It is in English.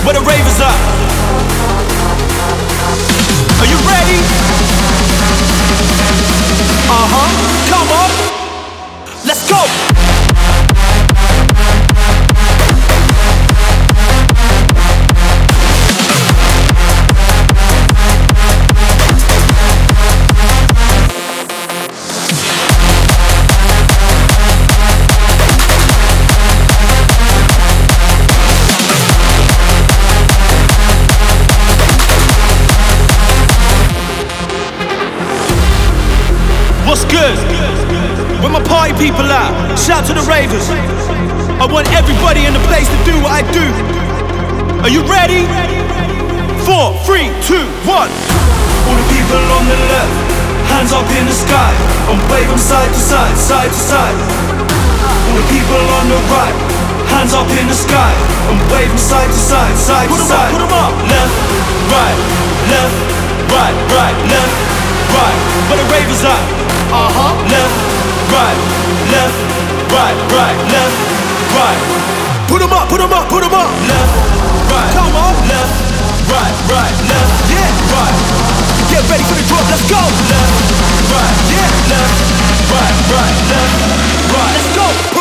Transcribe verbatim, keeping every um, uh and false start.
where the ravers at? Are you ready? Uh-huh, come on, let's go! What's good? Where my party people at? Shout to the ravers. I want everybody in the place to do what I do. Are you ready? Four, three, two, one. All the people on the left, hands up in the sky, and wave them side to side, side to side. All the people on the right, hands up in the sky, and wave them side to side, side to side. Put them up, put them up. Left, right, left, right, right, left, right. Where the ravers at? Uh-huh. Left, right, left, right, right, left, right. Put 'em up, put 'em up, put 'em up. Left, right, come on. Left, right, right, left, yeah, right. Get ready for the drop, let's go. Left, right, yeah, left, right, right, left, right. Let's go.